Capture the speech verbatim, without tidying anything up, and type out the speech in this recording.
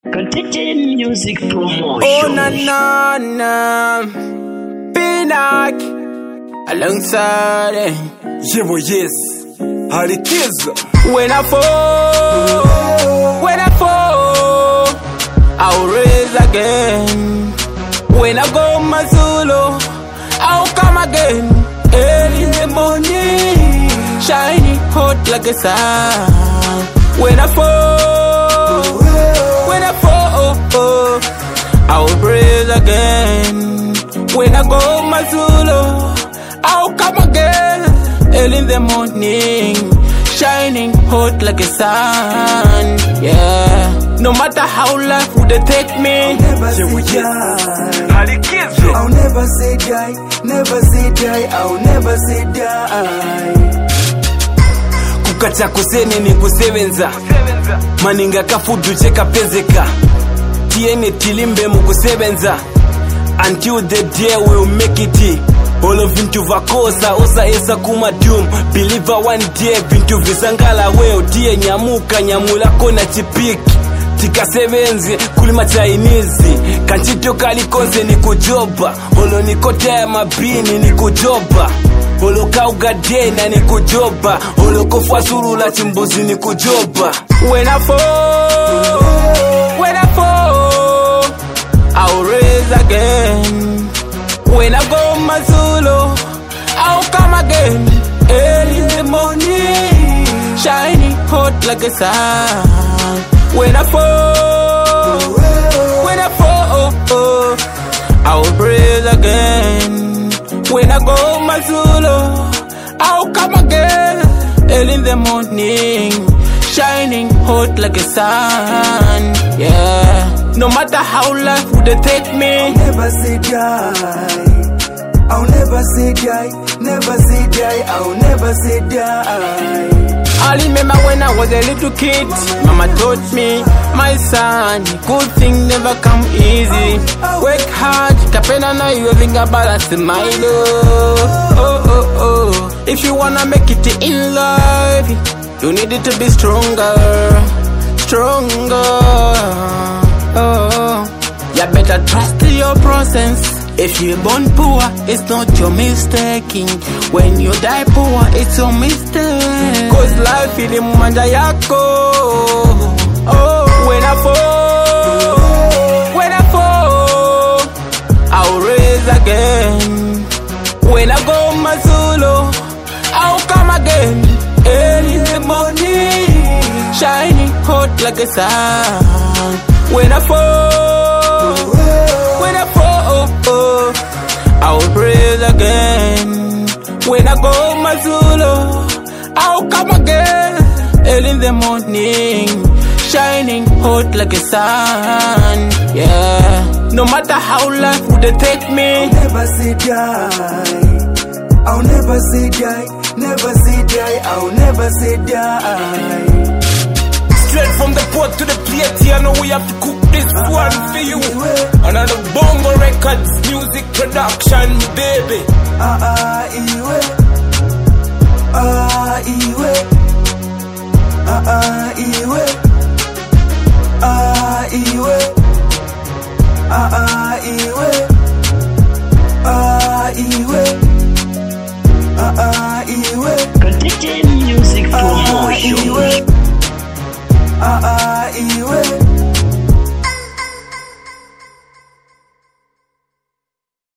Contagion Music Promotion. Oh na na na, Pinak alongside eh. Yevo yes, Harikiza. When I fall, when I fall, I'll rise again. When I go my solo, I'll come again. Early in the morning, shining hot like a sun. When I fall, when I fall, I'll rise again. When I go my solo, I'll come again. Early in the morning, shining hot like a sun. Yeah. No matter how life would take me, Yevo yes, Harikiza. I'll never say die, never say die, I'll never say die. Kukacha kuseni ni kusevenza, maninga kafudu cheka pezeka. Tiene tilimbe mukusevenza, until the day we'll make it. All of vintu vakosa, osa esa kumadum. Believer one day, vintu visangala weo. Tie nyamuka, nyamula kona chipiki. Tika sevenzi, kulima Chinese. Kanchito kalikonze ni kujoba. Holo nikote ya mabini ni kujoba. Holo kaugadena ni kujoba. Holo kofwa surula chimbuzi ni kujoba. when I fall, when I fall, I'll rise again. When I go my solo, I'll come again. Early in the morning, shining hot like a sun. When I fall, when I fall, I'll rise again. When I go my solo, I'll come again. Early in the morning, shining hot like a sun. Yeah. No matter how life would take me, Never say die, I'll never say die, never say die, I'll never say die. I remember when I was a little kid, Mama taught me, my son, good thing never come easy. Work hard, kapena na you think about a smile. Oh, oh, oh. If you wanna make it in life, you need it to be stronger, stronger. Oh, you better trust your process. If you're born poor, it's not your mistake. When you die poor, it's your mistake. Cause life is manja yako. Oh, when I fall, when I fall, I'll rise again. When I go my solo, I'll come again. Early in the morning, shining hot like a sun. When I fall, when I fall, I'll rise again. When I go my solo, I'll come again. Early in the morning, shining hot like a sun. Yeah. No matter how life would take me, Never say die, I'll never say die, never say die, I'll never say die. Straight from the pot to the plate, you know we have to cook this one for you. Another Bongo Records music production, baby. Ah ah iwe, ah iwe, ah ah iwe, ah iwe, ah ah.